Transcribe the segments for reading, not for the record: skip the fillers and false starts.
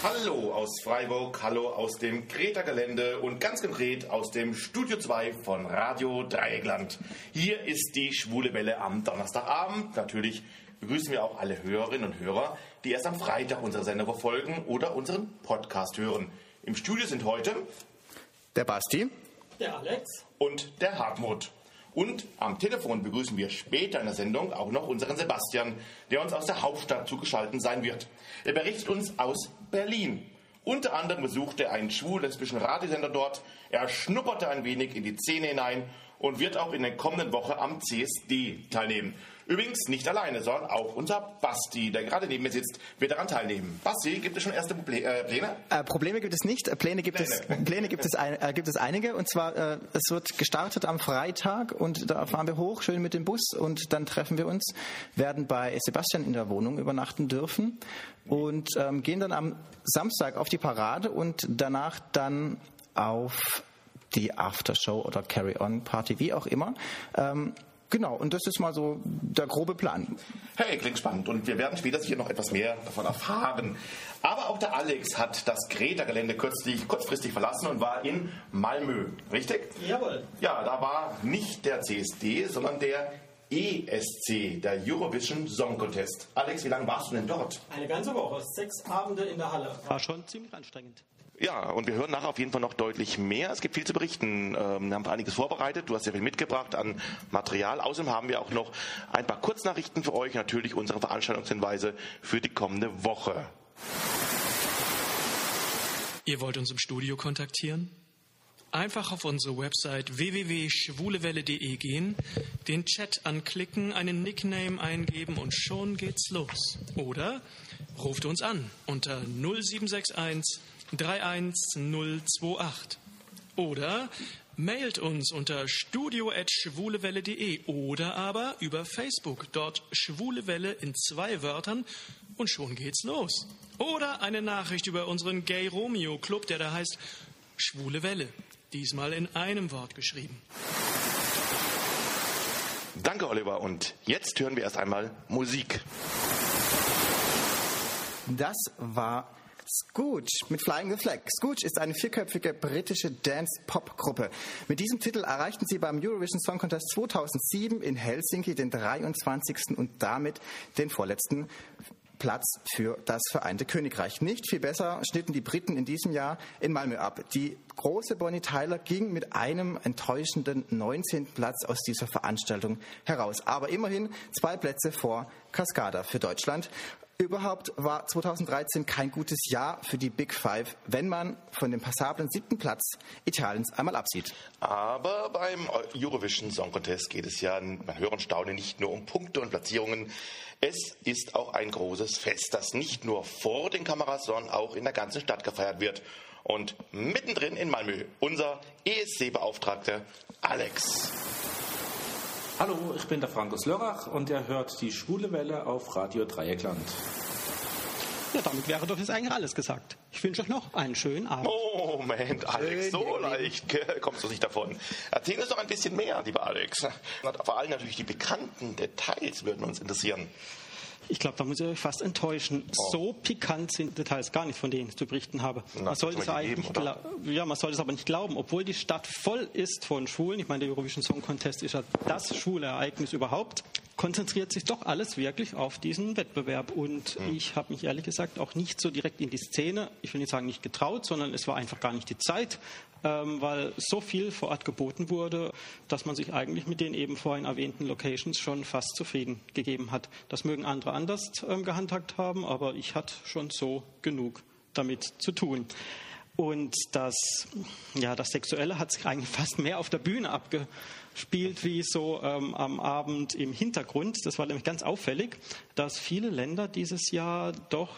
Hallo aus Freiburg, hallo aus dem Greta-Gelände und ganz konkret aus dem Studio 2 von Radio Dreieckland. Hier ist die Schwule Welle am Donnerstagabend. Natürlich begrüßen wir auch alle Hörerinnen und Hörer, die erst am Freitag unsere Sendung verfolgen oder unseren Podcast hören. Im Studio sind heute der Basti, der Alex und der Hartmut. Und am Telefon begrüßen wir später in der Sendung auch noch unseren Sebastian, der uns aus der Hauptstadt zugeschaltet sein wird. Er berichtet uns aus Berlin. Unter anderem besuchte er einen schwul-lesbischen Radiosender dort. Er schnupperte ein wenig in die Szene hinein und wird auch in der kommenden Woche am CSD teilnehmen. Übrigens nicht alleine, sondern auch unser Basti, der gerade neben mir sitzt, wird daran teilnehmen. Basti, gibt es schon erste Pläne? Probleme gibt es nicht. Pläne gibt es einige. Und zwar, es wird gestartet am Freitag und da fahren wir hoch, schön mit dem Bus und dann treffen wir uns, werden bei Sebastian in der Wohnung übernachten dürfen und gehen dann am Samstag auf die Parade und danach dann auf die Aftershow oder Carry-On-Party, wie auch immer. Genau, und das ist mal so der grobe Plan. Hey, klingt spannend und wir werden später sicher noch etwas mehr davon erfahren. Aber auch der Alex hat das Greta-Gelände kurzfristig verlassen und war in Malmö, richtig? Jawohl. Ja, da war nicht der CSD, sondern der ESC, der Eurovision Song Contest. Alex, wie lange warst du denn dort? Eine ganze Woche, 6 Abende in der Halle. War schon ziemlich anstrengend. Ja, und wir hören nachher auf jeden Fall noch deutlich mehr. Es gibt viel zu berichten. Wir haben einiges vorbereitet. Du hast sehr viel mitgebracht an Material. Außerdem haben wir auch noch ein paar Kurznachrichten für euch. Natürlich unsere Veranstaltungshinweise für die kommende Woche. Ihr wollt uns im Studio kontaktieren? Einfach auf unsere Website www.schwulewelle.de gehen, den Chat anklicken, einen Nickname eingeben und schon geht's los. Oder ruft uns an unter 0761 31028. Oder mailt uns unter studio@schwulewelle.de oder aber über Facebook, dort Schwule Welle in 2 Wörtern und schon geht's los. Oder eine Nachricht über unseren Gay Romeo Club, der da heißt Schwule Welle, diesmal in einem Wort geschrieben. Danke, Oliver. Und jetzt hören wir erst einmal Musik. Das war Scooch mit Flying the Flag. Scooch ist eine 4-köpfige britische Dance-Pop-Gruppe. Mit diesem Titel erreichten sie beim Eurovision Song Contest 2007 in Helsinki den 23. und damit den vorletzten Platz für das Vereinte Königreich. Nicht viel besser schnitten die Briten in diesem Jahr in Malmö ab. Die große Bonnie Tyler ging mit einem enttäuschenden 19. Platz aus dieser Veranstaltung heraus. Aber immerhin 2 Plätze vor Cascada für Deutschland. Überhaupt war 2013 kein gutes Jahr für die Big Five, wenn man von dem passablen 7. Platz Italiens einmal absieht. Aber beim Eurovision Song Contest geht es ja, man hört und staune, nicht nur um Punkte und Platzierungen. Es ist auch ein großes Fest, das nicht nur vor den Kameras, sondern auch in der ganzen Stadt gefeiert wird. Und mittendrin in Malmö unser ESC-Beauftragter Alex. Hallo, ich bin der Frankus Lörrach und ihr hört die Schwule Welle auf Radio Dreieckland. Ja, damit wäre doch jetzt eigentlich alles gesagt. Ich wünsche euch noch einen schönen Abend. Moment, Alex, so leicht kommst du nicht davon. Erzähl uns doch ein bisschen mehr, lieber Alex. Vor allem natürlich die bekannten Details würden uns interessieren. Ich glaube, da muss ich euch fast enttäuschen. Oh. So pikant sind Details gar nicht, von denen ich zu berichten habe. Man sollte es aber nicht glauben, obwohl die Stadt voll ist von Schwulen. Ich meine, der Eurovision Song Contest ist ja das schwule Ereignis überhaupt. Konzentriert sich doch alles wirklich auf diesen Wettbewerb. Und ich habe mich ehrlich gesagt auch nicht so direkt in die Szene, ich will nicht sagen nicht getraut, sondern es war einfach gar nicht die Zeit, weil so viel vor Ort geboten wurde, dass man sich eigentlich mit den eben vorhin erwähnten Locations schon fast zufrieden gegeben hat. Das mögen andere anders gehandhabt haben, aber ich hatte schon so genug damit zu tun. Und das Sexuelle hat sich eigentlich fast mehr auf der Bühne abgespielt, wie so am Abend im Hintergrund. Das war nämlich ganz auffällig, dass viele Länder dieses Jahr doch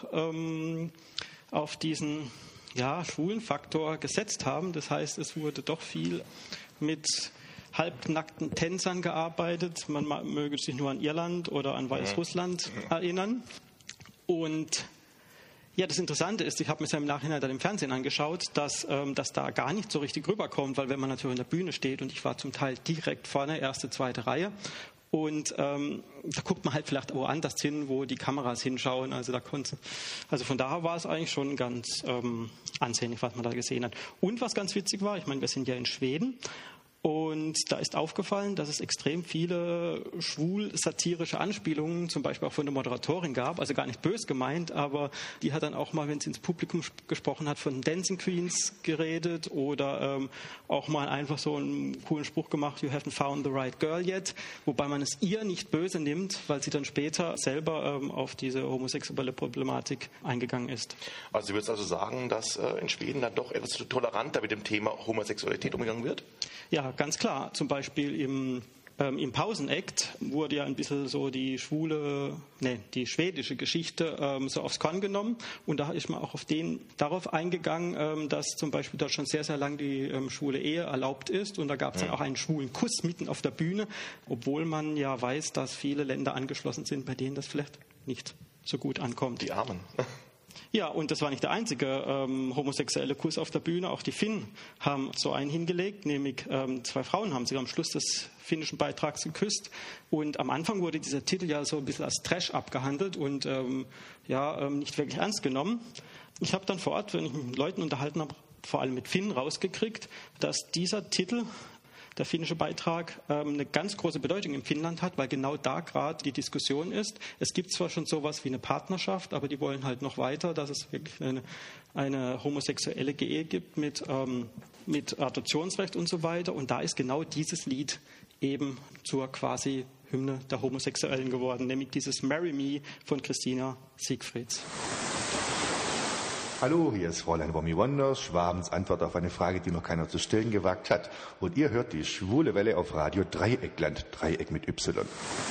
auf diesen schwulen Faktor gesetzt haben. Das heißt, es wurde doch viel mit halbnackten Tänzern gearbeitet. Man möge sich nur an Irland oder an Weißrussland erinnern. Und ja, das Interessante ist, ich habe mir es ja im Nachhinein dann im Fernsehen angeschaut, dass das da gar nicht so richtig rüberkommt, weil wenn man natürlich in der Bühne steht und ich war zum Teil direkt vorne, erste, zweite Reihe, Und da guckt man halt vielleicht woanders hin, wo die Kameras hinschauen. Also von daher war es eigentlich schon ganz ansehnlich, was man da gesehen hat. Und was ganz witzig war, ich meine, wir sind ja in Schweden. Und da ist aufgefallen, dass es extrem viele schwul-satirische Anspielungen, zum Beispiel auch von der Moderatorin gab, also gar nicht bös gemeint, aber die hat dann auch mal, wenn sie ins Publikum gesprochen hat, von Dancing Queens geredet oder auch mal einfach so einen coolen Spruch gemacht, you haven't found the right girl yet, wobei man es ihr nicht böse nimmt, weil sie dann später selber auf diese homosexuelle Problematik eingegangen ist. Also du würdest also sagen, dass in Schweden dann doch etwas toleranter mit dem Thema Homosexualität umgegangen wird? Ja, ganz klar. Zum Beispiel im Pausenakt wurde ja ein bisschen so die schwedische Geschichte so aufs Korn genommen. Und da ist man auch darauf eingegangen, dass zum Beispiel da schon sehr, sehr lang die schwule Ehe erlaubt ist. Und da gab es dann auch einen schwulen Kuss mitten auf der Bühne, obwohl man ja weiß, dass viele Länder angeschlossen sind, bei denen das vielleicht nicht so gut ankommt. Die Armen. Ja, und das war nicht der einzige homosexuelle Kuss auf der Bühne. Auch die Finnen haben so einen hingelegt, nämlich 2 Frauen haben sich am Schluss des finnischen Beitrags geküsst. Und am Anfang wurde dieser Titel ja so ein bisschen als Trash abgehandelt und nicht wirklich ernst genommen. Ich habe dann vor Ort, wenn ich mich mit Leuten unterhalten habe, vor allem mit Finnen rausgekriegt, dass dieser Titel, der finnische Beitrag, eine ganz große Bedeutung in Finnland hat, weil genau da gerade die Diskussion ist. Es gibt zwar schon sowas wie eine Partnerschaft, aber die wollen halt noch weiter, dass es wirklich eine homosexuelle Ehe gibt mit Adoptionsrecht und so weiter. Und da ist genau dieses Lied eben zur quasi Hymne der Homosexuellen geworden, nämlich dieses Marry Me von Christina Siegfrieds. Hallo, hier ist Fräulein Romy Wonders, Schwabens Antwort auf eine Frage, die noch keiner zu stellen gewagt hat. Und ihr hört die Schwule Welle auf Radio Dreieckland, Dreieck mit Y.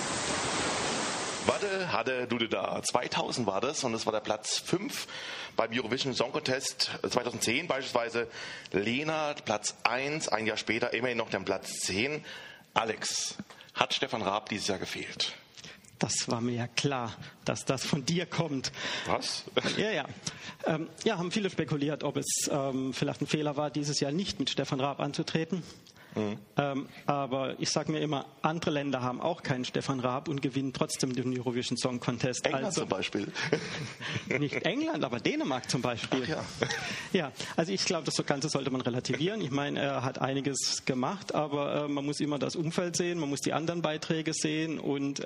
Warte, hatte, du da. 2000 war das und das war der Platz 5 beim Eurovision Song Contest 2010 beispielsweise. Lena, Platz 1, ein Jahr später immerhin noch der Platz 10. Alex, hat Stefan Raab dieses Jahr gefehlt? Das war mir ja klar, dass das von dir kommt. Was? Ja. Haben viele spekuliert, ob es vielleicht ein Fehler war, dieses Jahr nicht mit Stefan Raab anzutreten. Aber ich sage mir immer, andere Länder haben auch keinen Stefan Raab und gewinnen trotzdem den Eurovision Song Contest. England zum Beispiel. Nicht England, aber Dänemark zum Beispiel. Ach ja. Ja, also ich glaube, das Ganze sollte man relativieren. Ich meine, er hat einiges gemacht, aber man muss immer das Umfeld sehen, man muss die anderen Beiträge sehen und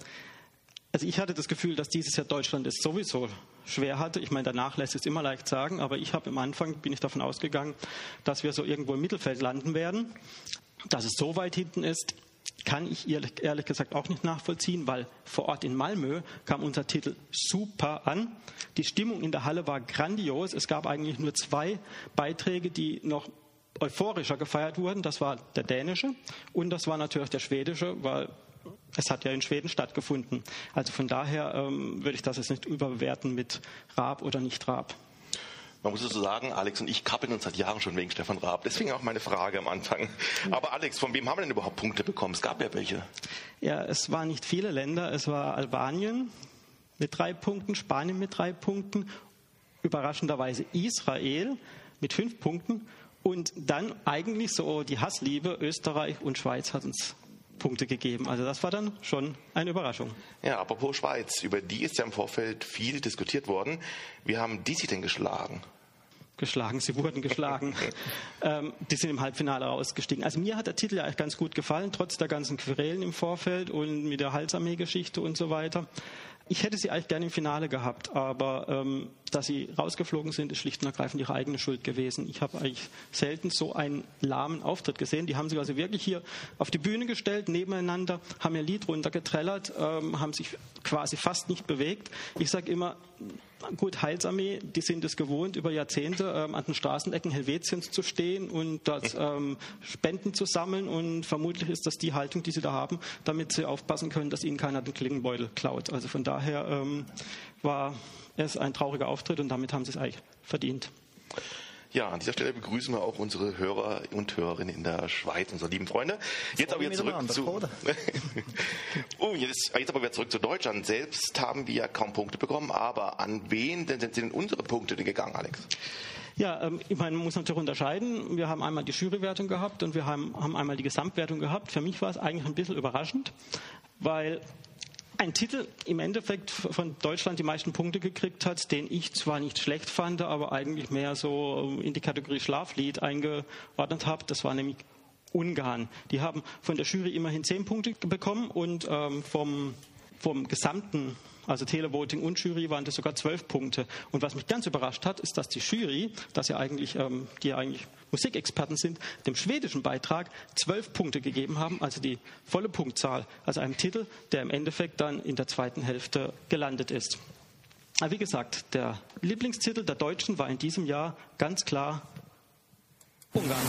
also ich hatte das Gefühl, dass dieses Jahr Deutschland es sowieso schwer hatte. Ich meine, danach lässt es immer leicht sagen, aber bin ich davon ausgegangen, dass wir so irgendwo im Mittelfeld landen werden. Dass es so weit hinten ist, kann ich ehrlich gesagt auch nicht nachvollziehen, weil vor Ort in Malmö kam unser Titel super an. Die Stimmung in der Halle war grandios. Es gab eigentlich nur 2 Beiträge, die noch euphorischer gefeiert wurden. Das war der dänische und das war natürlich der schwedische, weil es hat ja in Schweden stattgefunden. Also von daher würde ich das jetzt nicht überbewerten mit Raab oder nicht Raab. Man muss so sagen, Alex und ich kappeln uns seit Jahren schon wegen Stefan Raab. Deswegen auch meine Frage am Anfang. Aber Alex, von wem haben wir denn überhaupt Punkte bekommen? Es gab ja welche. Ja, es waren nicht viele Länder. Es war Albanien mit 3 Punkten, Spanien mit 3 Punkten, überraschenderweise Israel mit 5 Punkten und dann eigentlich so die Hassliebe, Österreich und Schweiz hat uns Punkte gegeben. Also das war dann schon eine Überraschung. Ja, apropos Schweiz, über die ist ja im Vorfeld viel diskutiert worden. Wie haben die sich denn geschlagen? Sie wurden geschlagen. Die sind im Halbfinale rausgestiegen. Also mir hat der Titel ja eigentlich ganz gut gefallen, trotz der ganzen Querelen im Vorfeld und mit der Halsarmee-Geschichte und so weiter. Ich hätte sie eigentlich gerne im Finale gehabt, aber dass sie rausgeflogen sind, ist schlicht und ergreifend ihre eigene Schuld gewesen. Ich habe eigentlich selten so einen lahmen Auftritt gesehen. Die haben sich also wirklich hier auf die Bühne gestellt, nebeneinander, haben ihr Lied runtergeträllert, haben sich quasi fast nicht bewegt. Ich sage immer, gut, Heilsarmee, die sind es gewohnt, über Jahrzehnte an den Straßenecken Helvetiens zu stehen und dort Spenden zu sammeln und vermutlich ist das die Haltung, die sie da haben, damit sie aufpassen können, dass ihnen keiner den Klingenbeutel klaut. Also von daher war es ein trauriger Auftritt und damit haben sie es eigentlich verdient. Ja, an dieser Stelle begrüßen wir auch unsere Hörer und Hörerinnen in der Schweiz, unsere lieben Freunde. Jetzt aber wieder zurück zu Deutschland. Selbst haben wir ja kaum Punkte bekommen, aber an wen denn sind unsere Punkte denn gegangen, Alex? Ja, ich meine, man muss natürlich unterscheiden. Wir haben einmal die Jurywertung gehabt und wir haben einmal die Gesamtwertung gehabt. Für mich war es eigentlich ein bisschen überraschend, weil ein Titel im Endeffekt von Deutschland die meisten Punkte gekriegt hat, den ich zwar nicht schlecht fand, aber eigentlich mehr so in die Kategorie Schlaflied eingeordnet habe. Das war nämlich Ungarn. Die haben von der Jury immerhin 10 Punkte bekommen und vom gesamten, also Televoting und Jury, waren das sogar 12 Punkte. Und was mich ganz überrascht hat, ist, dass die Jury, die ja eigentlich Musikexperten sind, dem schwedischen Beitrag 12 Punkte gegeben haben, also die volle Punktzahl, also einem Titel, der im Endeffekt dann in der zweiten Hälfte gelandet ist. Aber wie gesagt, der Lieblingstitel der Deutschen war in diesem Jahr ganz klar Ungarn.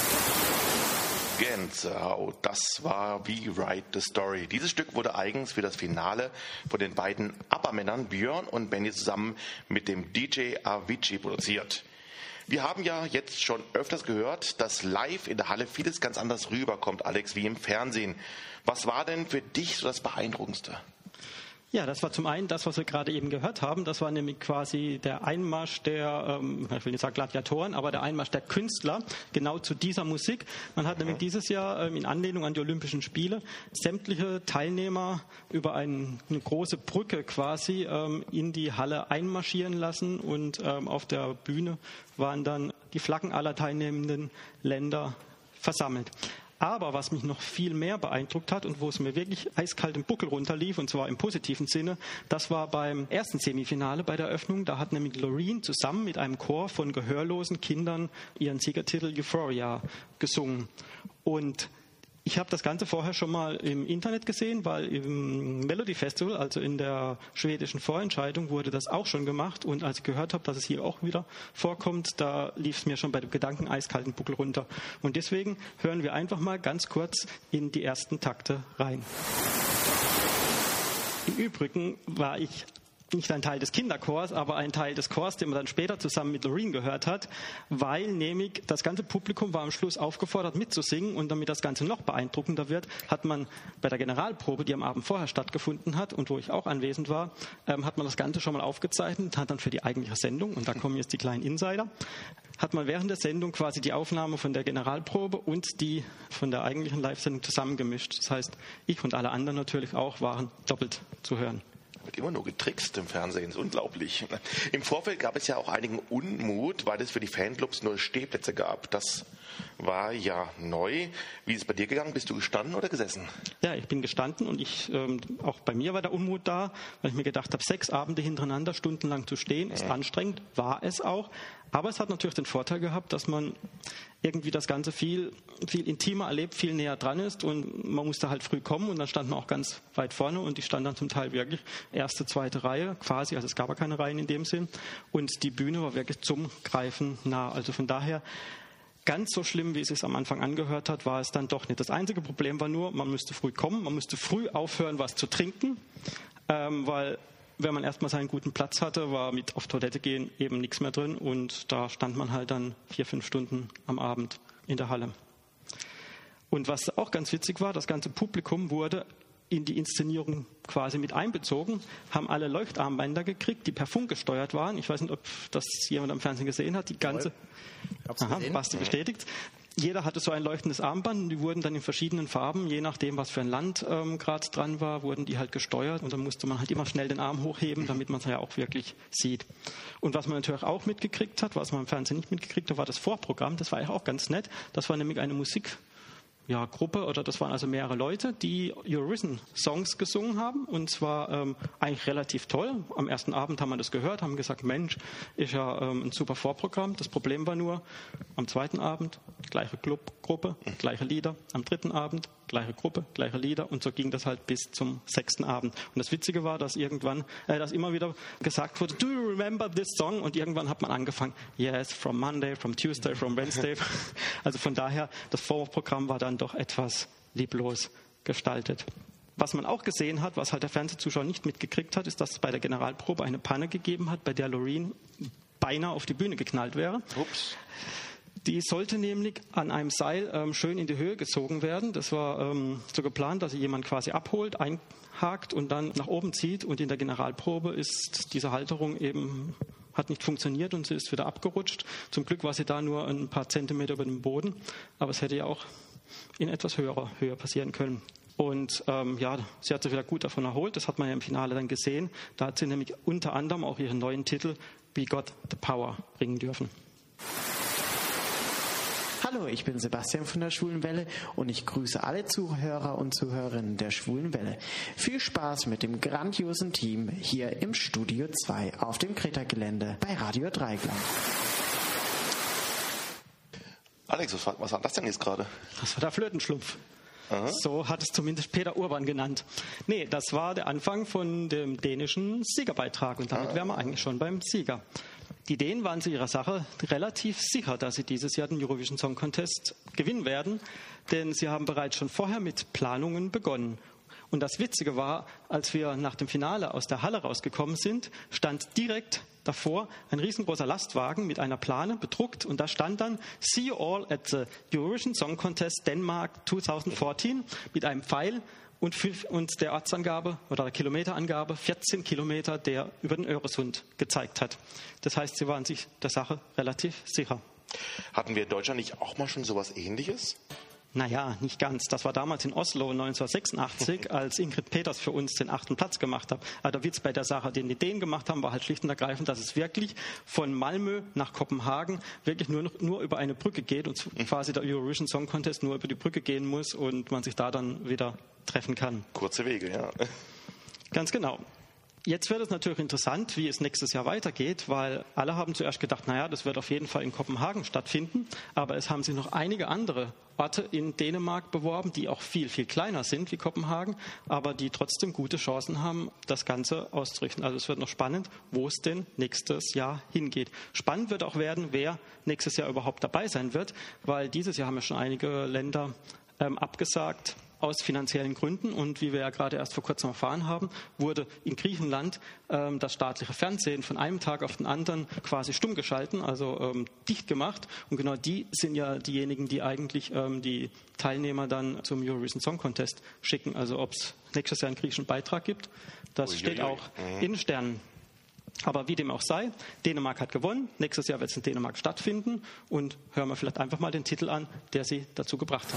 Gänsehaut, das war We Write the Story. Dieses Stück wurde eigens für das Finale von den beiden ABBA-Männern Björn und Benny zusammen mit dem DJ Avicii produziert. Wir haben ja jetzt schon öfters gehört, dass live in der Halle vieles ganz anders rüberkommt, Alex, wie im Fernsehen. Was war denn für dich so das Beeindruckendste? Ja, das war zum einen das, was wir gerade eben gehört haben. Das war nämlich quasi der Einmarsch der, ich will nicht sagen Gladiatoren, aber der Einmarsch der Künstler genau zu dieser Musik. Man hat nämlich dieses Jahr in Anlehnung an die Olympischen Spiele sämtliche Teilnehmer über eine große Brücke quasi in die Halle einmarschieren lassen und auf der Bühne waren dann die Flaggen aller teilnehmenden Länder versammelt. Aber was mich noch viel mehr beeindruckt hat und wo es mir wirklich eiskalt im Buckel runterlief, und zwar im positiven Sinne, das war beim ersten Semifinale bei der Eröffnung. Da hat nämlich Loreen zusammen mit einem Chor von gehörlosen Kindern ihren Siegertitel Euphoria gesungen. Und ich habe das Ganze vorher schon mal im Internet gesehen, weil im Melody Festival, also in der schwedischen Vorentscheidung, wurde das auch schon gemacht. Und als ich gehört habe, dass es hier auch wieder vorkommt, da lief es mir schon bei dem Gedanken eiskalten Buckel runter. Und deswegen hören wir einfach mal ganz kurz in die ersten Takte rein. Im Übrigen war ich nicht ein Teil des Kinderchors, aber ein Teil des Chors, den man dann später zusammen mit Loreen gehört hat, weil nämlich das ganze Publikum war am Schluss aufgefordert mitzusingen und damit das Ganze noch beeindruckender wird, hat man bei der Generalprobe, die am Abend vorher stattgefunden hat und wo ich auch anwesend war, hat man das Ganze schon mal aufgezeichnet, hat dann für die eigentliche Sendung, und da kommen jetzt die kleinen Insider, hat man während der Sendung quasi die Aufnahme von der Generalprobe und die von der eigentlichen Live-Sendung zusammengemischt. Das heißt, ich und alle anderen natürlich auch waren doppelt zu hören. Wird immer nur getrickst im Fernsehen, das ist unglaublich. Im Vorfeld gab es ja auch einigen Unmut, weil es für die Fanclubs nur Stehplätze gab. Das war ja neu. Wie ist es bei dir gegangen? Bist du gestanden oder gesessen? Ja, ich bin gestanden und auch bei mir war der Unmut da, weil ich mir gedacht habe, 6 Abende hintereinander stundenlang zu stehen, ist anstrengend, war es auch. Aber es hat natürlich den Vorteil gehabt, dass man irgendwie das Ganze viel intimer erlebt, viel näher dran ist und man musste halt früh kommen und dann stand man auch ganz weit vorne und die standen dann zum Teil wirklich erste, zweite Reihe quasi, also es gab ja keine Reihen in dem Sinn und die Bühne war wirklich zum Greifen nah. Also von daher ganz so schlimm, wie es sich am Anfang angehört hat, war es dann doch nicht. Das einzige Problem war nur, man müsste früh kommen, man müsste früh aufhören, was zu trinken, weil wenn man erstmal seinen guten Platz hatte, war mit auf Toilette gehen eben nichts mehr drin und da stand man halt dann 4-5 Stunden am Abend in der Halle. Und was auch ganz witzig war, das ganze Publikum wurde in die Inszenierung quasi mit einbezogen, haben alle Leuchtarmbänder gekriegt, die per Funk gesteuert waren. Ich weiß nicht, ob das jemand am Fernsehen gesehen hat. Die ganze, Basti bestätigt. Jeder hatte so ein leuchtendes Armband und die wurden dann in verschiedenen Farben, je nachdem, was für ein Land gerade dran war, wurden die halt gesteuert und dann musste man halt immer schnell den Arm hochheben, damit man es ja auch wirklich sieht. Und was man natürlich auch mitgekriegt hat, was man im Fernsehen nicht mitgekriegt hat, war das Vorprogramm. Das war ja auch ganz nett. Das war nämlich eine Gruppe, oder das waren also mehrere Leute, die Eurovision-Songs gesungen haben und zwar eigentlich relativ toll. Am ersten Abend haben wir das gehört, haben gesagt, Mensch, ist ja ein super Vorprogramm. Das Problem war nur, am zweiten Abend gleiche Gruppe, gleiche Lieder, am dritten Abend gleiche Gruppe, gleiche Lieder und so ging das halt bis zum 6. Abend. Und das Witzige war, dass dass immer wieder gesagt wurde, do you remember this song? Und irgendwann hat man angefangen, yes, from Monday, from Tuesday, from Wednesday. Also von daher, das Vorprogramm war dann doch etwas lieblos gestaltet. Was man auch gesehen hat, was halt der Fernsehzuschauer nicht mitgekriegt hat, ist, dass es bei der Generalprobe eine Panne gegeben hat, bei der Loreen beinahe auf die Bühne geknallt wäre. Ups. Die sollte nämlich an einem Seil schön in die Höhe gezogen werden. Das war so geplant, dass sie jemand quasi abholt, einhakt und dann nach oben zieht. Und in der Generalprobe ist diese Halterung eben hat nicht funktioniert und sie ist wieder abgerutscht. Zum Glück war sie da nur ein paar Zentimeter über dem Boden, aber es hätte ja auch in etwas höherer Höhe passieren können. Und sie hat sich wieder gut davon erholt. Das hat man ja im Finale dann gesehen. Da hat sie nämlich unter anderem auch ihren neuen Titel We Got the Power bringen dürfen. Hallo, ich bin Sebastian von der Schwulen Welle und ich grüße alle Zuhörer und Zuhörerinnen der Schwulen Welle. Viel Spaß mit dem grandiosen Team hier im Studio 2 auf dem Kreta-Gelände bei Radio Dreieckland. Alex, was war das denn jetzt gerade? Das war der Flötenschlumpf. So hat es zumindest Peter Urban genannt. Nee, das war der Anfang von dem dänischen Siegerbeitrag und damit wären wir eigentlich schon beim Sieger. Die Dänen waren sich ihrer Sache relativ sicher, dass sie dieses Jahr den Eurovision Song Contest gewinnen werden, denn sie haben bereits schon vorher mit Planungen begonnen. Und das Witzige war, als wir nach dem Finale aus der Halle rausgekommen sind, stand direkt davor ein riesengroßer Lastwagen mit einer Plane bedruckt und da stand dann See you all at the Eurovision Song Contest Denmark 2014 mit einem Pfeil und der Ortsangabe oder der Kilometerangabe 14 Kilometer, der über den Öresund gezeigt hat. Das heißt, sie waren sich der Sache relativ sicher. Hatten wir in Deutschland nicht auch mal schon sowas Ähnliches? Naja, nicht ganz. Das war damals in Oslo 1986, als Ingrid Peters für uns den 8. Platz gemacht hat. Aber der Witz bei der Sache, den die Dänen gemacht haben, war halt schlicht und ergreifend, dass es wirklich von Malmö nach Kopenhagen wirklich nur über eine Brücke geht und quasi der Eurovision Song Contest nur über die Brücke gehen muss und man sich da dann wieder treffen kann. Kurze Wege, ja. Ganz genau. Jetzt wird es natürlich interessant, wie es nächstes Jahr weitergeht, weil alle haben zuerst gedacht, naja, das wird auf jeden Fall in Kopenhagen stattfinden, aber es haben sich noch einige andere Orte in Dänemark beworben, die auch viel, viel kleiner sind wie Kopenhagen, aber die trotzdem gute Chancen haben, das Ganze auszurichten. Also es wird noch spannend, wo es denn nächstes Jahr hingeht. Spannend wird auch werden, wer nächstes Jahr überhaupt dabei sein wird, weil dieses Jahr haben ja schon einige Länder abgesagt, aus finanziellen Gründen. Und wie wir ja gerade erst vor kurzem erfahren haben, wurde in Griechenland das staatliche Fernsehen von einem Tag auf den anderen quasi stumm geschalten, also dicht gemacht. Und genau die sind ja diejenigen, die eigentlich die Teilnehmer dann zum Eurovision Song Contest schicken. Also ob es nächstes Jahr einen griechischen Beitrag gibt, das steht auch in den Sternen. Aber wie dem auch sei, Dänemark hat gewonnen. Nächstes Jahr wird es in Dänemark stattfinden. Und hören wir vielleicht einfach mal den Titel an, der sie dazu gebracht hat.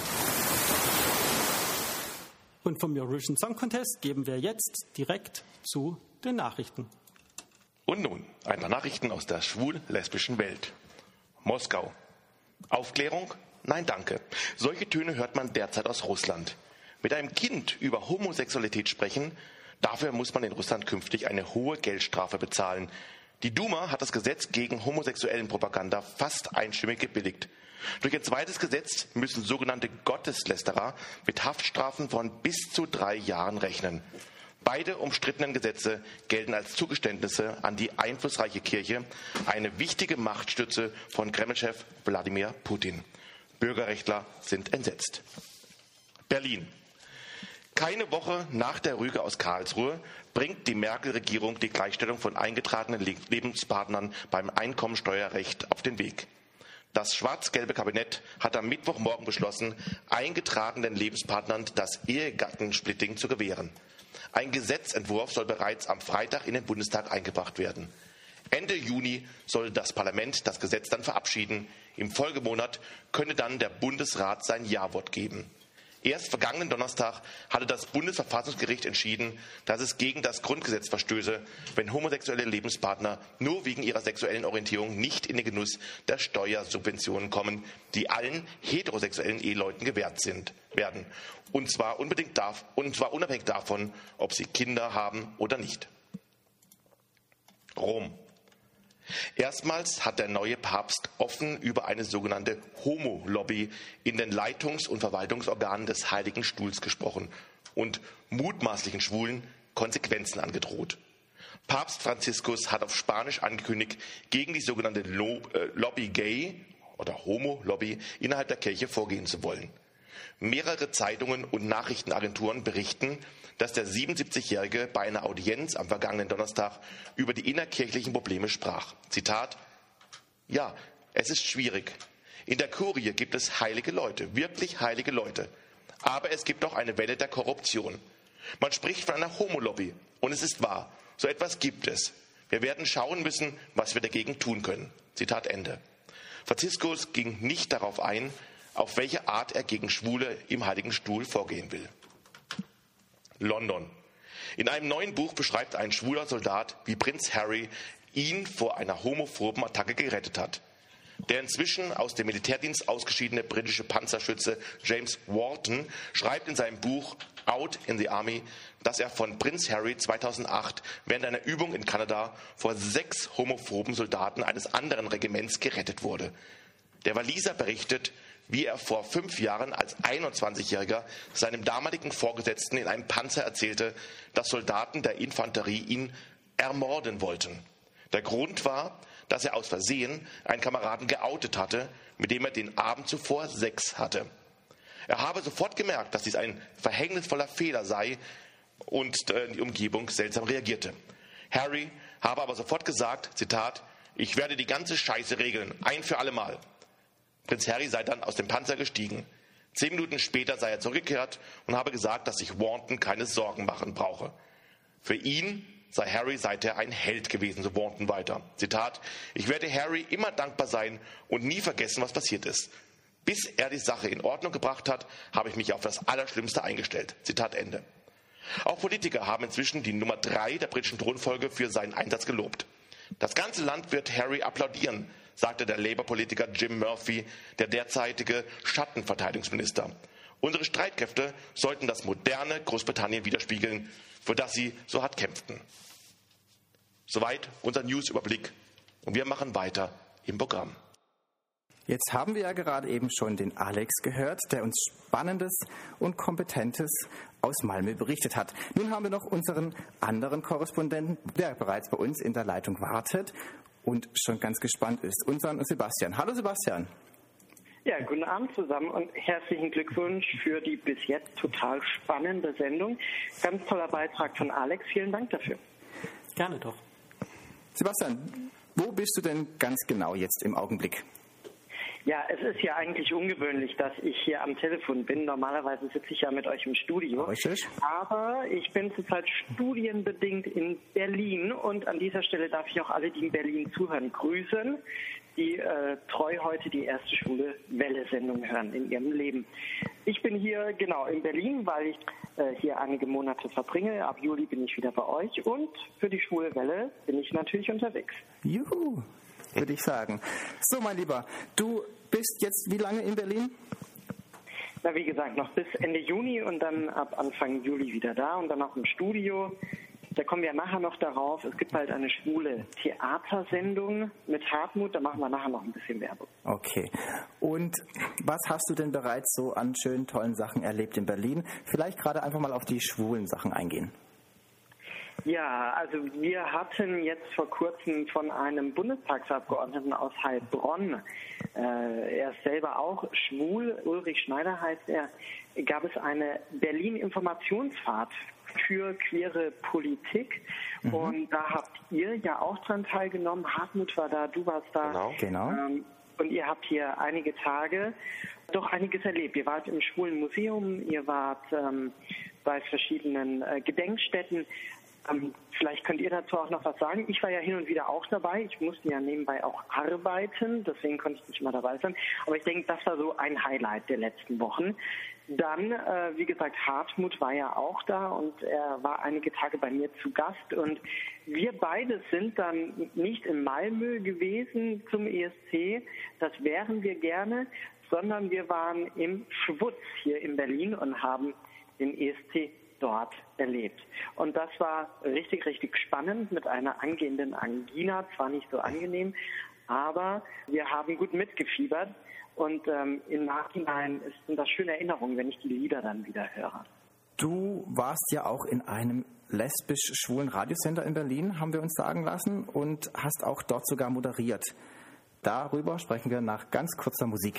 Und vom Eurovision Song Contest geben wir jetzt direkt zu den Nachrichten. Und nun ein paar Nachrichten aus der schwul-lesbischen Welt. Moskau. Aufklärung? Nein, danke. Solche Töne hört man derzeit aus Russland. Mit einem Kind über Homosexualität sprechen, dafür muss man in Russland künftig eine hohe Geldstrafe bezahlen. Die Duma hat das Gesetz gegen homosexuellen Propaganda fast einstimmig gebilligt. Durch ein zweites Gesetz müssen sogenannte Gotteslästerer mit Haftstrafen von bis zu 3 Jahren rechnen. Beide umstrittenen Gesetze gelten als Zugeständnisse an die einflussreiche Kirche, eine wichtige Machtstütze von Kremlchef Wladimir Putin. Bürgerrechtler sind entsetzt. Berlin. Keine Woche nach der Rüge aus Karlsruhe bringt die Merkel-Regierung die Gleichstellung von eingetragenen Lebenspartnern beim Einkommensteuerrecht auf den Weg. Das schwarz-gelbe Kabinett hat am Mittwochmorgen beschlossen, eingetragenen Lebenspartnern das Ehegattensplitting zu gewähren. Ein Gesetzentwurf soll bereits am Freitag in den Bundestag eingebracht werden. Ende Juni soll das Parlament das Gesetz dann verabschieden. Im Folgemonat könne dann der Bundesrat sein Ja-Wort geben. Erst vergangenen Donnerstag hatte das Bundesverfassungsgericht entschieden, dass es gegen das Grundgesetz verstöße, wenn homosexuelle Lebenspartner nur wegen ihrer sexuellen Orientierung nicht in den Genuss der Steuersubventionen kommen, die allen heterosexuellen Eheleuten gewährt werden. Und zwar unabhängig davon, ob sie Kinder haben oder nicht. Rom. Erstmals hat der neue Papst offen über eine sogenannte Homo-Lobby in den Leitungs- und Verwaltungsorganen des Heiligen Stuhls gesprochen und mutmaßlichen Schwulen Konsequenzen angedroht. Papst Franziskus hat auf Spanisch angekündigt, gegen die sogenannte Lobby Gay oder Homo-Lobby innerhalb der Kirche vorgehen zu wollen. Mehrere Zeitungen und Nachrichtenagenturen berichten, dass der 77-Jährige bei einer Audienz am vergangenen Donnerstag über die innerkirchlichen Probleme sprach. Zitat: Ja, es ist schwierig. In der Kurie gibt es heilige Leute, wirklich heilige Leute. Aber es gibt auch eine Welle der Korruption. Man spricht von einer Homo-Lobby und es ist wahr. So etwas gibt es. Wir werden schauen müssen, was wir dagegen tun können. Zitat Ende. Franziskus ging nicht darauf ein, auf welche Art er gegen Schwule im Heiligen Stuhl vorgehen will. London. In einem neuen Buch beschreibt ein schwuler Soldat, wie Prinz Harry ihn vor einer homophoben Attacke gerettet hat. Der inzwischen aus dem Militärdienst ausgeschiedene britische Panzerschütze James Wharton schreibt in seinem Buch Out in the Army, dass er von Prinz Harry 2008 während einer Übung in Kanada vor 6 homophoben Soldaten eines anderen Regiments gerettet wurde. Der Waliser berichtet, wie er vor 5 Jahren als 21-Jähriger seinem damaligen Vorgesetzten in einem Panzer erzählte, dass Soldaten der Infanterie ihn ermorden wollten. Der Grund war, dass er aus Versehen einen Kameraden geoutet hatte, mit dem er den Abend zuvor Sex hatte. Er habe sofort gemerkt, dass dies ein verhängnisvoller Fehler sei und die Umgebung seltsam reagierte. Harry habe aber sofort gesagt, Zitat, ich werde die ganze Scheiße regeln, ein für alle Mal. Prinz Harry sei dann aus dem Panzer gestiegen. 10 Minuten später sei er zurückgekehrt und habe gesagt, dass sich Wharton keine Sorgen machen brauche. Für ihn sei Harry seither ein Held gewesen, so Wharton weiter. Zitat, ich werde Harry immer dankbar sein und nie vergessen, was passiert ist. Bis er die Sache in Ordnung gebracht hat, habe ich mich auf das Allerschlimmste eingestellt. Zitat Ende. Auch Politiker haben inzwischen die Nummer 3 der britischen Thronfolge für seinen Einsatz gelobt. Das ganze Land wird Harry applaudieren, sagte der Labour-Politiker Jim Murphy, der derzeitige Schattenverteidigungsminister. Unsere Streitkräfte sollten das moderne Großbritannien widerspiegeln, für das sie so hart kämpften. Soweit unser Newsüberblick und wir machen weiter im Programm. Jetzt haben wir ja gerade eben schon den Alex gehört, der uns Spannendes und Kompetentes aus Malmö berichtet hat. Nun haben wir noch unseren anderen Korrespondenten, der bereits bei uns in der Leitung wartet und schon ganz gespannt ist, unseren Sebastian. Hallo Sebastian. Ja, guten Abend zusammen und herzlichen Glückwunsch für die bis jetzt total spannende Sendung. Ganz toller Beitrag von Alex, vielen Dank dafür. Gerne doch. Sebastian, wo bist du denn ganz genau jetzt im Augenblick? Ja, es ist ja eigentlich ungewöhnlich, dass ich hier am Telefon bin. Normalerweise sitze ich ja mit euch im Studio. Richtig. Aber ich bin zurzeit studienbedingt in Berlin und an dieser Stelle darf ich auch alle, die in Berlin zuhören, grüßen, die treu heute die erste Schwule Welle-Sendung hören in ihrem Leben. Ich bin hier genau in Berlin, weil ich hier einige Monate verbringe. Ab Juli bin ich wieder bei euch und für die Schwule Welle bin ich natürlich unterwegs. Juhu, würde ich sagen. So, mein Lieber, du bist jetzt wie lange in Berlin? Na, wie gesagt, noch bis Ende Juni und dann ab Anfang Juli wieder da und dann auch im Studio. Da kommen wir nachher noch darauf. Es gibt bald eine schwule Theatersendung mit Hartmut. Da machen wir nachher noch ein bisschen Werbung. Okay. Und was hast du denn bereits so an schönen, tollen Sachen erlebt in Berlin? Vielleicht gerade einfach mal auf die schwulen Sachen eingehen. Ja, also wir hatten jetzt vor kurzem von einem Bundestagsabgeordneten aus Heilbronn, er ist selber auch schwul, Ulrich Schneider heißt er, gab es eine Berlin-Informationsfahrt für queere Politik. Und da habt ihr ja auch dran teilgenommen. Hartmut war da, du warst da. Genau. Und ihr habt hier einige Tage doch einiges erlebt. Ihr wart im Schwulen Museum, ihr wart bei verschiedenen Gedenkstätten. Vielleicht könnt ihr dazu auch noch was sagen. Ich war ja hin und wieder auch dabei. Ich musste ja nebenbei auch arbeiten, deswegen konnte ich nicht mal dabei sein. Aber ich denke, das war so ein Highlight der letzten Wochen. Dann, wie gesagt, Hartmut war ja auch da und er war einige Tage bei mir zu Gast. Und wir beide sind dann nicht in Malmö gewesen zum ESC, das wären wir gerne, sondern wir waren im Schwutz hier in Berlin und haben den ESC dort erlebt. Und das war richtig, richtig spannend mit einer angehenden Angina. Zwar nicht so angenehm, aber wir haben gut mitgefiebert. Und im Nachhinein sind das schöne Erinnerungen, wenn ich die Lieder dann wieder höre. Du warst ja auch in einem lesbisch-schwulen Radiosender in Berlin, haben wir uns sagen lassen, und hast auch dort sogar moderiert. Darüber sprechen wir nach ganz kurzer Musik.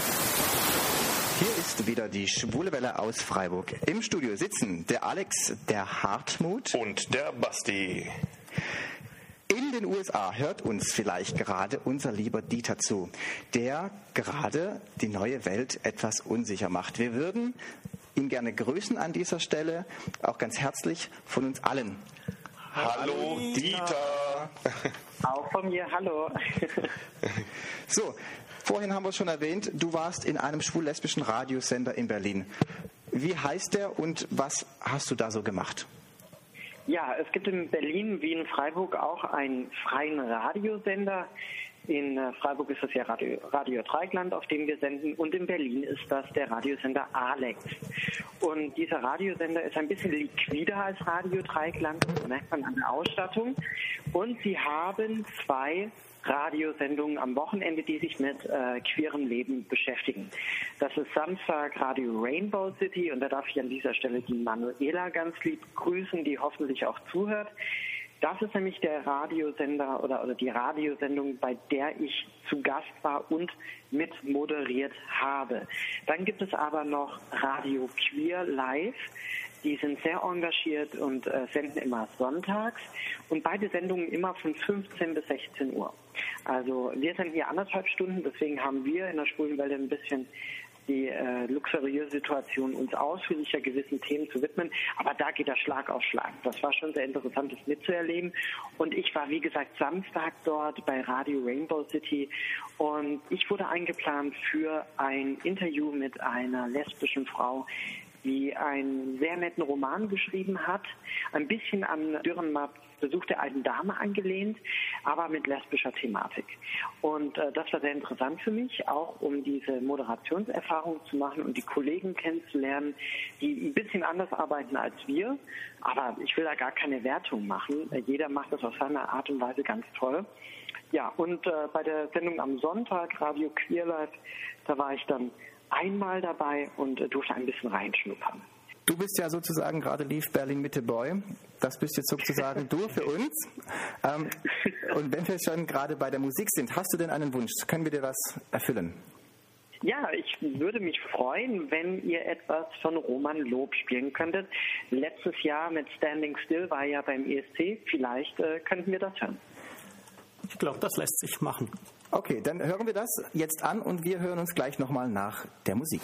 Hier ist wieder die Schwule Welle aus Freiburg. Im Studio sitzen der Alex, der Hartmut und der Basti. In den USA hört uns vielleicht gerade unser lieber Dieter zu, der gerade die neue Welt etwas unsicher macht. Wir würden ihn gerne grüßen an dieser Stelle, auch ganz herzlich von uns allen. Hallo Dieter. Auch von mir, hallo. So, vorhin haben wir es schon erwähnt, du warst in einem schwul-lesbischen Radiosender in Berlin. Wie heißt der und was hast du da so gemacht? Ja, es gibt in Berlin wie in Freiburg auch einen freien Radiosender. In Freiburg ist das ja Radio Dreieckland, auf dem wir senden, und in Berlin ist das der Radiosender Alex. Und dieser Radiosender ist ein bisschen liquider als Radio Dreieckland, das merkt man an der Ausstattung. Und sie haben 2 Radiosendungen am Wochenende, die sich mit queerem Leben beschäftigen. Das ist Samstag Radio Rainbow City, und da darf ich an dieser Stelle die Manuela ganz lieb grüßen, die hoffentlich auch zuhört. Das ist nämlich der Radiosender oder die Radiosendung, bei der ich zu Gast war und mit moderiert habe. Dann gibt es aber noch Radio Queer Live. Die sind sehr engagiert und senden immer sonntags, und beide Sendungen immer von 15 bis 16 Uhr. Also wir senden hier 1,5 Stunden, deswegen haben wir in der Schwulenwelle ein bisschen die luxuriöse Situation, uns ausführlicher gewissen Themen zu widmen. Aber da geht der Schlag auf Schlag. Das war schon sehr interessant, das mitzuerleben. Und ich war, wie gesagt, Samstag dort bei Radio Rainbow City. Und ich wurde eingeplant für ein Interview mit einer lesbischen Frau, die einen sehr netten Roman geschrieben hat, ein bisschen an Dürrenmatts Besuch der alten Dame angelehnt, aber mit lesbischer Thematik. Und das war sehr interessant für mich, auch um diese Moderationserfahrung zu machen und die Kollegen kennenzulernen, die ein bisschen anders arbeiten als wir. Aber ich will da gar keine Wertung machen. Jeder macht das auf seine Art und Weise ganz toll. Ja, und bei der Sendung am Sonntag, Radio Queer Live, da war ich dann einmal dabei und durfte ein bisschen reinschnuppern. Du bist ja sozusagen gerade Lief Berlin Mitte Boy. Das bist jetzt sozusagen du für uns. Und wenn wir schon gerade bei der Musik sind, hast du denn einen Wunsch? Können wir dir was erfüllen? Ja, ich würde mich freuen, wenn ihr etwas von Roman Lob spielen könntet. Letztes Jahr mit Standing Still war ja beim ESC. Vielleicht könnten wir das hören. Ich glaube, das lässt sich machen. Okay, dann hören wir das jetzt an und wir hören uns gleich nochmal nach der Musik.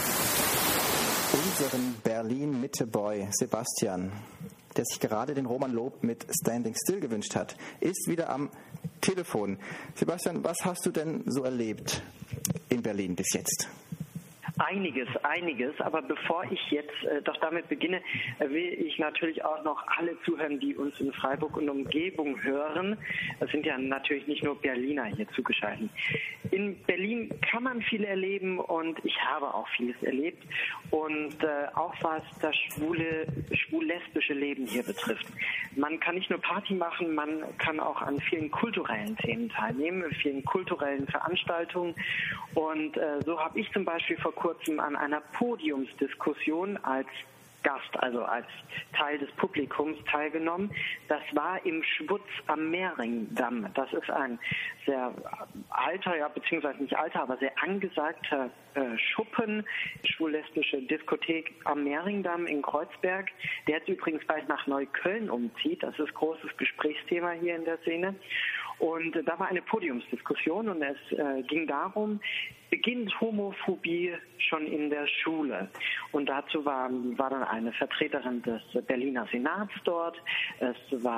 Unseren Berlin-Mitte-Boy Sebastian, der sich gerade den Roman Lob mit Standing Still gewünscht hat, ist wieder am Telefon. Sebastian, was hast du denn so erlebt in Berlin bis jetzt? Einiges. Aber bevor ich jetzt doch damit beginne, will ich natürlich auch noch alle zuhören, die uns in Freiburg und Umgebung hören. Es sind ja natürlich nicht nur Berliner hier zugeschaltet. In Berlin kann man viel erleben und ich habe auch vieles erlebt. Und auch was das schwul-lesbische Leben hier betrifft. Man kann nicht nur Party machen, man kann auch an vielen kulturellen Themen teilnehmen, vielen kulturellen Veranstaltungen. Und so habe ich zum Beispiel vor kurzem an einer Podiumsdiskussion als Gast, also als Teil des Publikums teilgenommen. Das war im Schwutz am Mehringdamm. Das ist ein sehr alter, ja, beziehungsweise nicht alter, aber sehr angesagter Schuppen, schwul-lesbische Diskothek am Mehringdamm in Kreuzberg, der jetzt übrigens bald nach Neukölln umzieht. Das ist großes Gesprächsthema hier in der Szene. Und da war eine Podiumsdiskussion und es ging darum, beginnt Homophobie schon in der Schule? Und dazu war dann eine Vertreterin des Berliner Senats dort, es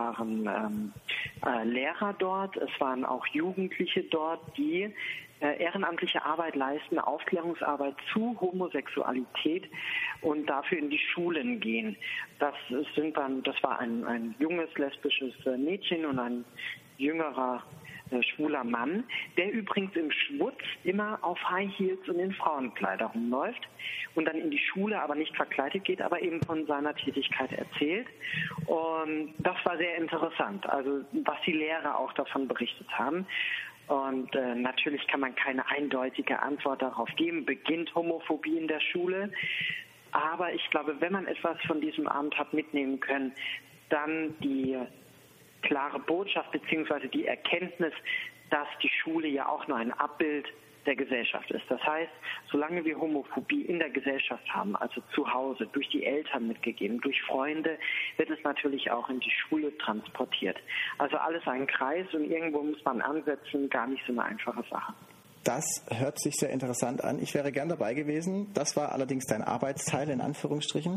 waren Lehrer dort, es waren auch Jugendliche dort, die ehrenamtliche Arbeit leisten, Aufklärungsarbeit zu Homosexualität und dafür in die Schulen gehen. Das war ein junges lesbisches Mädchen und ein jüngerer schwuler Mann, der übrigens im Schwutz immer auf High Heels und in Frauenkleider rumläuft und dann in die Schule aber nicht verkleidet geht, aber eben von seiner Tätigkeit erzählt. Und das war sehr interessant, also was die Lehrer auch davon berichtet haben. Und natürlich kann man keine eindeutige Antwort darauf geben, beginnt Homophobie in der Schule. Aber ich glaube, wenn man etwas von diesem Abend hat mitnehmen können, dann die klare Botschaft bzw. die Erkenntnis, dass die Schule ja auch nur ein Abbild der Gesellschaft ist. Das heißt, solange wir Homophobie in der Gesellschaft haben, also zu Hause, durch die Eltern mitgegeben, durch Freunde, wird es natürlich auch in die Schule transportiert. Also alles ein Kreis und irgendwo muss man ansetzen, gar nicht so eine einfache Sache. Das hört sich sehr interessant an. Ich wäre gern dabei gewesen. Das war allerdings dein Arbeitsteil in Anführungsstrichen.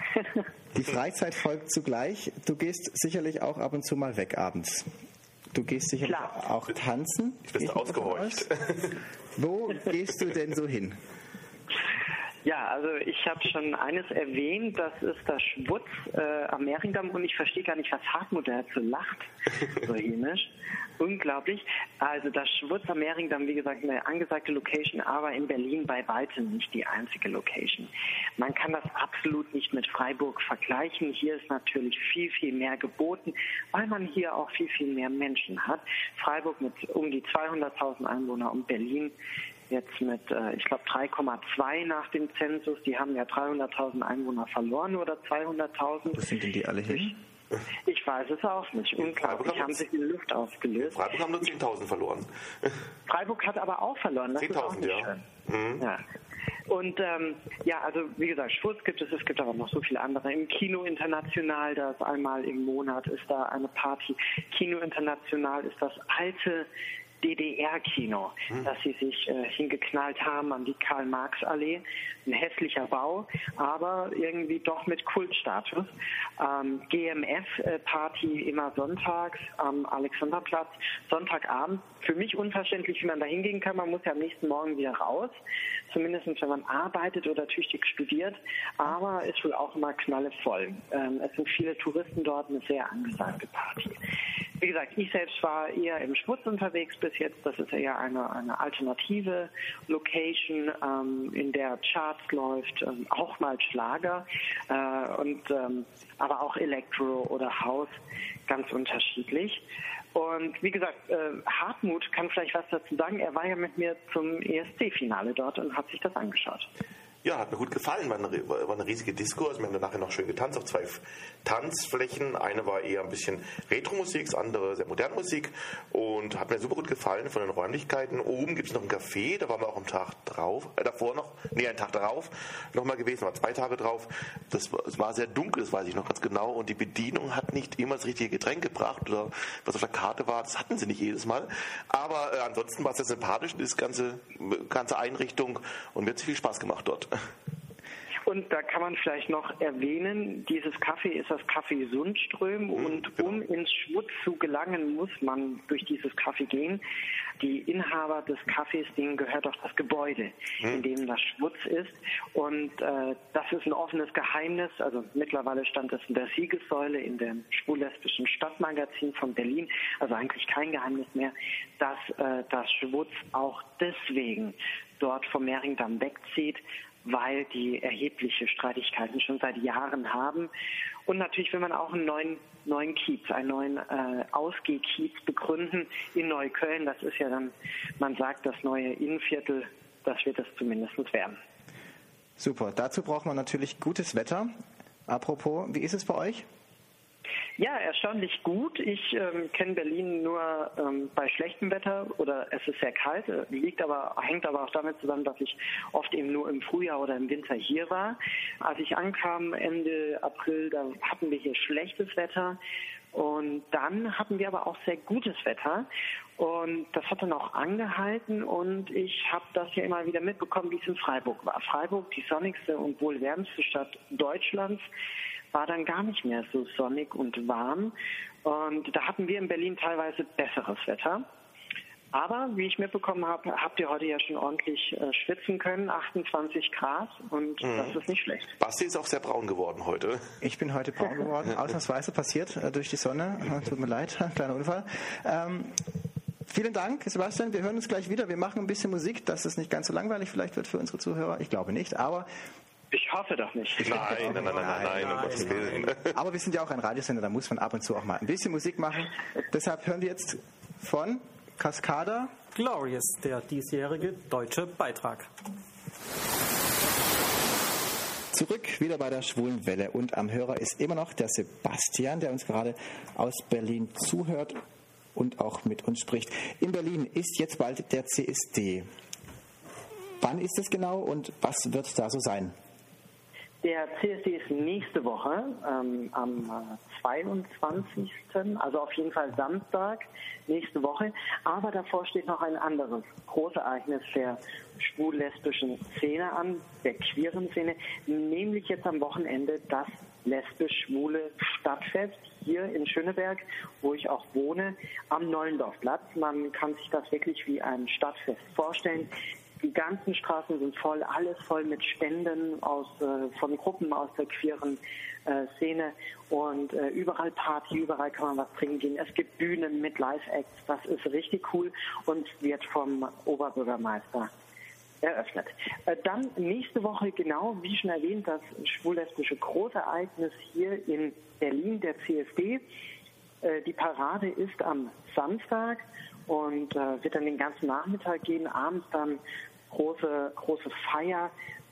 Die Freizeit folgt zugleich. Du gehst sicherlich auch ab und zu mal weg abends. Du gehst sicherlich auch tanzen. Ich bin ausgehorcht. Wo gehst du denn so hin? Ja, also ich habe schon eines erwähnt, das ist das Schwutz am Mehringdamm und ich verstehe gar nicht, was Hartmut dazu lacht, so hämisch. Unglaublich. Also das Schwutz am Mehringdamm, wie gesagt, eine angesagte Location, aber in Berlin bei weitem nicht die einzige Location. Man kann das absolut nicht mit Freiburg vergleichen. Hier ist natürlich viel, viel mehr geboten, weil man hier auch viel, viel mehr Menschen hat. Freiburg mit um die 200.000 Einwohner und Berlin jetzt mit, ich glaube, 3,2 nach dem Zensus. Die haben ja 300.000 Einwohner verloren oder 200.000. Wo sind denn die alle hin? Ich weiß es auch nicht. Unglaublich, haben sich in die Luft aufgelöst. Freiburg haben nur 10.000 verloren. Freiburg hat aber auch verloren. 10.000, ja. Mhm. Ja. Und also wie gesagt, Schwutz gibt es gibt aber noch so viele andere. Im Kino International, das einmal im Monat ist da eine Party. Kino International ist das alte DDR-Kino, das sie sich hingeknallt haben an die Karl-Marx-Allee. Ein hässlicher Bau, aber irgendwie doch mit Kultstatus. GMF-Party immer sonntags am Alexanderplatz, Sonntagabend. Für mich unverständlich, wie man da hingehen kann. Man muss ja am nächsten Morgen wieder raus, zumindest wenn man arbeitet oder tüchtig studiert. Aber ist wohl auch immer knallevoll. Es sind viele Touristen dort, eine sehr angesagte Party. Wie gesagt, ich selbst war eher im Schwutz unterwegs bis jetzt. Das ist eher eine alternative Location, in der Charts läuft, auch mal Schlager aber auch Elektro oder House, ganz unterschiedlich. Und wie gesagt, Hartmut kann vielleicht was dazu sagen. Er war ja mit mir zum ESC-Finale dort und hat sich das angeschaut. Ja, hat mir gut gefallen. War eine riesige Disco. Also wir haben dann nachher noch schön getanzt auf 2 Tanzflächen. Eine war eher ein bisschen Retro-Musik, das andere sehr moderne Musik. Und hat mir super gut gefallen von den Räumlichkeiten. Oben gibt es noch ein Café, da waren wir auch am Tag drauf. Einen Tag darauf nochmal gewesen, war 2 Tage drauf. Es war sehr dunkel, das weiß ich noch ganz genau. Und die Bedienung hat nicht immer das richtige Getränk gebracht oder was auf der Karte war. Das hatten sie nicht jedes Mal. Aber ansonsten war es sehr sympathisch, diese ganze Einrichtung. Und mir hat es viel Spaß gemacht dort. Und da kann man vielleicht noch erwähnen, dieses Café ist das Café Sundström und um ins Schwutz zu gelangen, muss man durch dieses Café gehen. Die Inhaber des Cafés, denen gehört auch das Gebäude, in dem das Schwutz ist. Und das ist ein offenes Geheimnis. Also mittlerweile stand es in der Siegessäule in dem schwul-lesbischen Stadtmagazin von Berlin. Also eigentlich kein Geheimnis mehr, dass das Schwutz auch deswegen dort vom Mehringdamm wegzieht, weil die erhebliche Streitigkeiten schon seit Jahren haben. Und natürlich will man auch einen neuen Kiez, einen neuen Ausgehkiez begründen in Neukölln. Das ist ja dann, man sagt, das neue Innenviertel, das wird es zumindest werden. Super, dazu braucht man natürlich gutes Wetter. Apropos, wie ist es bei euch? Ja, erstaunlich gut. Ich kenne Berlin nur bei schlechtem Wetter oder es ist sehr kalt, hängt aber auch damit zusammen, dass ich oft eben nur im Frühjahr oder im Winter hier war. Als ich ankam Ende April, da hatten wir hier schlechtes Wetter und dann hatten wir aber auch sehr gutes Wetter und das hat dann auch angehalten und ich habe das ja immer wieder mitbekommen, wie es in Freiburg war. Freiburg, die sonnigste und wohl wärmste Stadt Deutschlands, war dann gar nicht mehr so sonnig und warm. Und da hatten wir in Berlin teilweise besseres Wetter. Aber wie ich mitbekommen habe, habt ihr heute ja schon ordentlich schwitzen können, 28 Grad und das ist nicht schlecht. Basti ist auch sehr braun geworden heute. Ich bin heute braun geworden, ausnahmsweise passiert durch die Sonne. Tut mir leid, kleiner Unfall. Vielen Dank, Sebastian. Wir hören uns gleich wieder. Wir machen ein bisschen Musik, dass es nicht ganz so langweilig vielleicht wird für unsere Zuhörer. Ich glaube nicht, aber... Ich hoffe doch nicht. Nein, um Gottes Willen. Aber wir sind ja auch ein Radiosender, da muss man ab und zu auch mal ein bisschen Musik machen. Deshalb hören wir jetzt von Cascada Glorious, der diesjährige deutsche Beitrag. Zurück wieder bei der Schwulen Welle und am Hörer ist immer noch der Sebastian, der uns gerade aus Berlin zuhört und auch mit uns spricht. In Berlin ist jetzt bald der CSD. Wann ist es genau und was wird da so sein? Der CSD ist nächste Woche am 22., also auf jeden Fall Samstag, nächste Woche. Aber davor steht noch ein anderes Großereignis der schwul-lesbischen Szene an, der queeren Szene, nämlich jetzt am Wochenende das lesbisch-schwule Stadtfest hier in Schöneberg, wo ich auch wohne, am Nollendorfplatz. Man kann sich das wirklich wie ein Stadtfest vorstellen. Die ganzen Straßen sind voll, alles voll mit Ständen von Gruppen aus der queeren Szene und überall Party, überall kann man was trinken gehen. Es gibt Bühnen mit Live-Acts, das ist richtig cool und wird vom Oberbürgermeister eröffnet. Dann nächste Woche, genau wie schon erwähnt, das schwul-lesbische Großereignis hier in Berlin, der CSD. Die Parade ist am Samstag und wird dann den ganzen Nachmittag gehen, abends dann große Feier.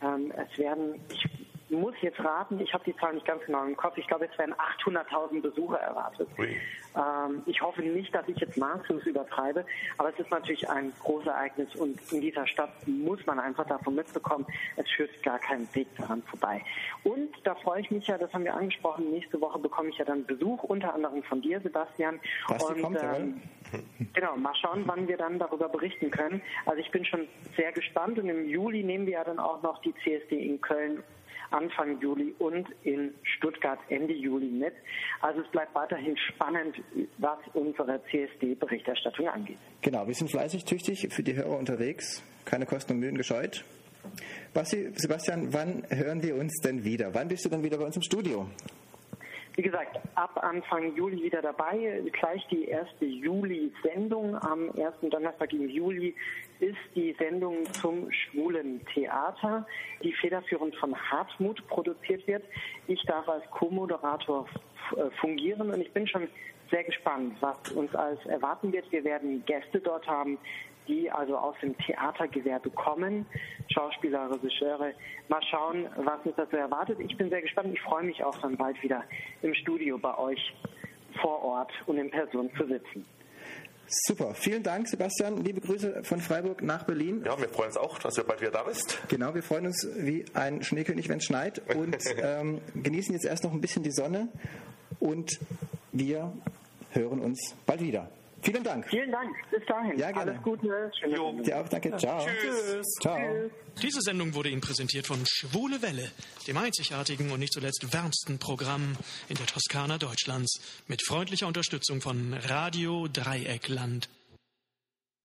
Ich muss jetzt raten, ich habe die Zahl nicht ganz genau im Kopf, ich glaube, es werden 800.000 Besucher erwartet. Ich hoffe nicht, dass ich jetzt maßlos übertreibe, aber es ist natürlich ein großes Ereignis und in dieser Stadt muss man einfach davon mitbekommen, es führt gar keinen Weg daran vorbei. Und da freue ich mich ja, das haben wir angesprochen, nächste Woche bekomme ich ja dann Besuch, unter anderem von dir, Sebastian. Genau, mal schauen, wann wir dann darüber berichten können. Also ich bin schon sehr gespannt und im Juli nehmen wir ja dann auch noch die CSD in Köln Anfang Juli und in Stuttgart Ende Juli mit. Also es bleibt weiterhin spannend, was unsere CSD-Berichterstattung angeht. Genau, wir sind fleißig, tüchtig für die Hörer unterwegs, keine Kosten und Mühen gescheut. Sebastian, wann hören wir uns denn wieder? Wann bist du dann wieder bei uns im Studio? Wie gesagt, ab Anfang Juli wieder dabei. Gleich die erste Juli-Sendung. Am ersten Donnerstag im Juli ist die Sendung zum schwulen Theater, die federführend von Hartmut produziert wird. Ich darf als Co-Moderator fungieren und ich bin schon sehr gespannt, was uns alles erwarten wird. Wir werden Gäste dort haben, die also aus dem Theatergewerbe kommen, Schauspieler, Regisseure. Mal schauen, was uns dazu erwartet. Ich bin sehr gespannt. Ich freue mich auch dann bald wieder im Studio bei euch vor Ort und in Person zu sitzen. Super, vielen Dank, Sebastian. Liebe Grüße von Freiburg nach Berlin. Ja, wir freuen uns auch, dass ihr bald wieder da bist. Genau, wir freuen uns wie ein Schneekönig, wenn es schneit und genießen jetzt erst noch ein bisschen die Sonne und wir hören uns bald wieder. Vielen Dank. Vielen Dank. Bis dahin. Ja, gerne. Alles Gute. Schöne Dir auch, danke. Ciao. Tschüss. Ciao. Diese Sendung wurde Ihnen präsentiert von Schwule Welle, dem einzigartigen und nicht zuletzt wärmsten Programm in der Toskana Deutschlands, mit freundlicher Unterstützung von Radio Dreieckland.